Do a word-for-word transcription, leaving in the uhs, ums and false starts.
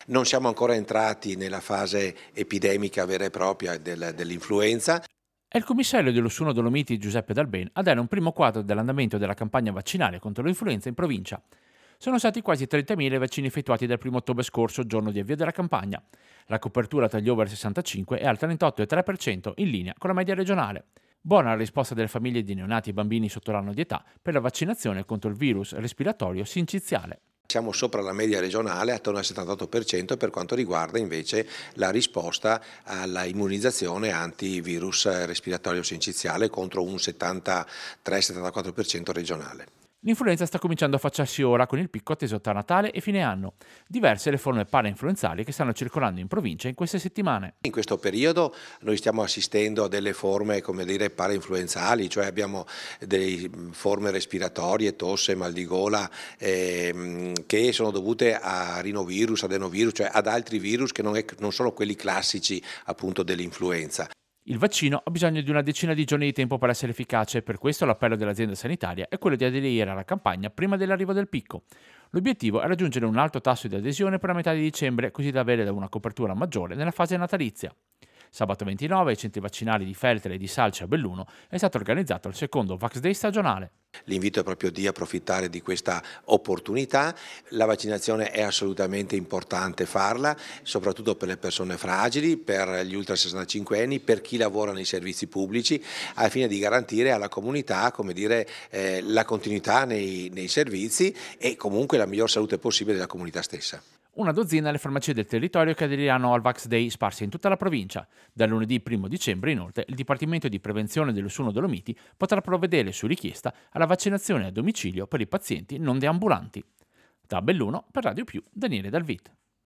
Non siamo ancora entrati nella fase epidemica vera e propria del- dell'influenza. È il commissario dell'Ossuno Dolomiti Giuseppe Dalben a dare un primo quadro dell'andamento della campagna vaccinale contro l'influenza in provincia. Sono stati quasi trentamila i vaccini effettuati dal primo ottobre scorso, giorno di avvio della campagna. La copertura tra gli over sessantacinque è al trentotto virgola tre per cento, in linea con la media regionale. Buona la risposta delle famiglie di neonati e bambini sotto l'anno di età per la vaccinazione contro il virus respiratorio sinciziale. Siamo sopra la media regionale, attorno al settantotto per cento per quanto riguarda invece la risposta alla immunizzazione antivirus respiratorio sinciziale contro un settantatré settantaquattro per cento regionale. L'influenza sta cominciando a affacciarsi ora con il picco atteso tra Natale e fine anno. Diverse le forme parainfluenzali che stanno circolando in provincia in queste settimane. In questo periodo noi stiamo assistendo a delle forme, come dire, parainfluenzali, cioè abbiamo delle forme respiratorie, tosse, mal di gola, ehm, che sono dovute a rinovirus, adenovirus, cioè ad altri virus che non, è- non sono quelli classici appunto dell'influenza. Il vaccino ha bisogno di una decina di giorni di tempo per essere efficace, per questo l'appello dell'azienda sanitaria è quello di aderire alla campagna prima dell'arrivo del picco. L'obiettivo è raggiungere un alto tasso di adesione per la metà di dicembre, così da avere una copertura maggiore nella fase natalizia. Sabato ventinove ai centri vaccinali di Feltre e di Salce a Belluno è stato organizzato il secondo Vax Day stagionale. L'invito è proprio di approfittare di questa opportunità. La vaccinazione è assolutamente importante farla, soprattutto per le persone fragili, per gli ultra sessantacinque anni, per chi lavora nei servizi pubblici, al fine di garantire alla comunità, come dire, eh, la continuità nei, nei servizi e comunque la miglior salute possibile della comunità stessa. Una dozzina le farmacie del territorio che aderiranno al Vax Day sparse in tutta la provincia. Da lunedì primo dicembre, inoltre, il Dipartimento di Prevenzione dell'Ossuno Dolomiti potrà provvedere su richiesta alla vaccinazione a domicilio per i pazienti non deambulanti. Da Belluno, per Radio Più, Daniele Dalvit.